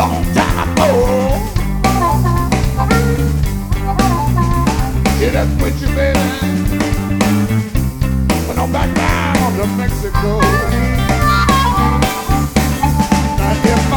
long time ago. Yeah, that's what you baby. But I'm back down to Mexico.